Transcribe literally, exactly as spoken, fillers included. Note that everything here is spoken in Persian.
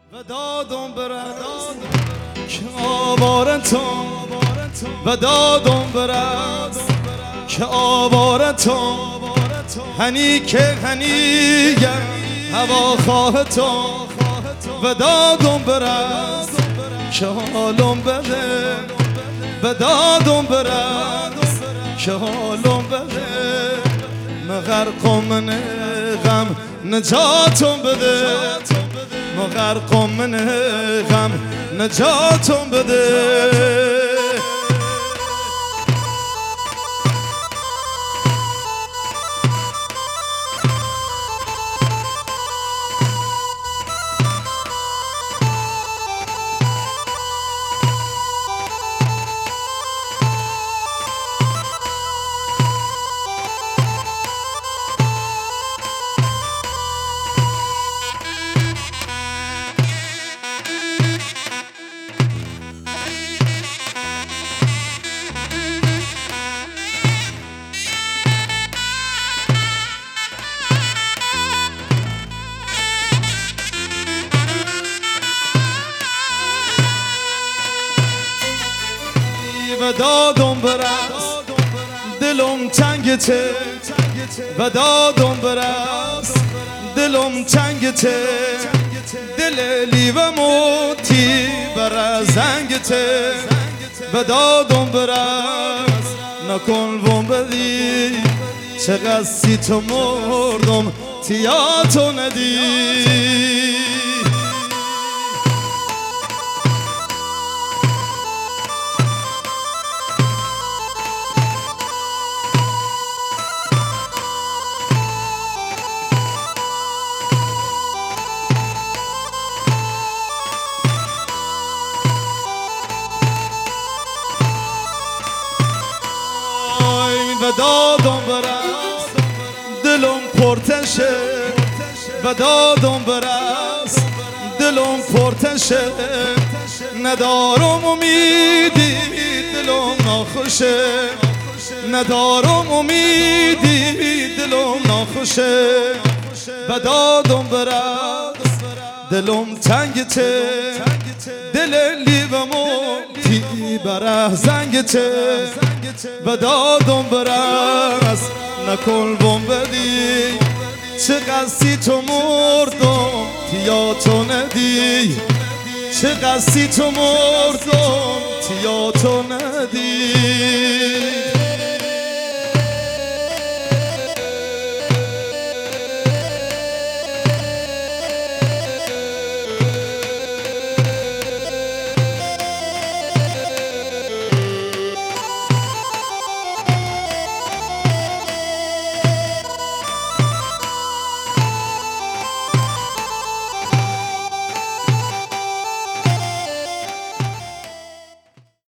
و دادم برست که آوارتم و دادم برست که آوارتم هنی که هنیگه هوا خواهتم و دادم برست که حالم بده و دادم برست که حالم بده مغرقم من غم نجاتم بده مغرقم من غم نجاتم بده و دادم برست دلم تنگته و دادم برست دلم تنگته دل لیو موتی بر زنگته و دادم برست نکن بوم بدی چقدر سی تو مردم تیاتو ندی و دادم برست دلم پرتشه و دادم برست دلم پرتشه ندارم امیدی دلم ناخوشه ندارم امیدی دلم ناخوشه و دادم برست دلم تنگته دل لیومو تی بره زنگته و دادم برست نکن بوم بدی چه قصی تو مردم تیا تو ندی چه قصی تو مردم تیا تو ندی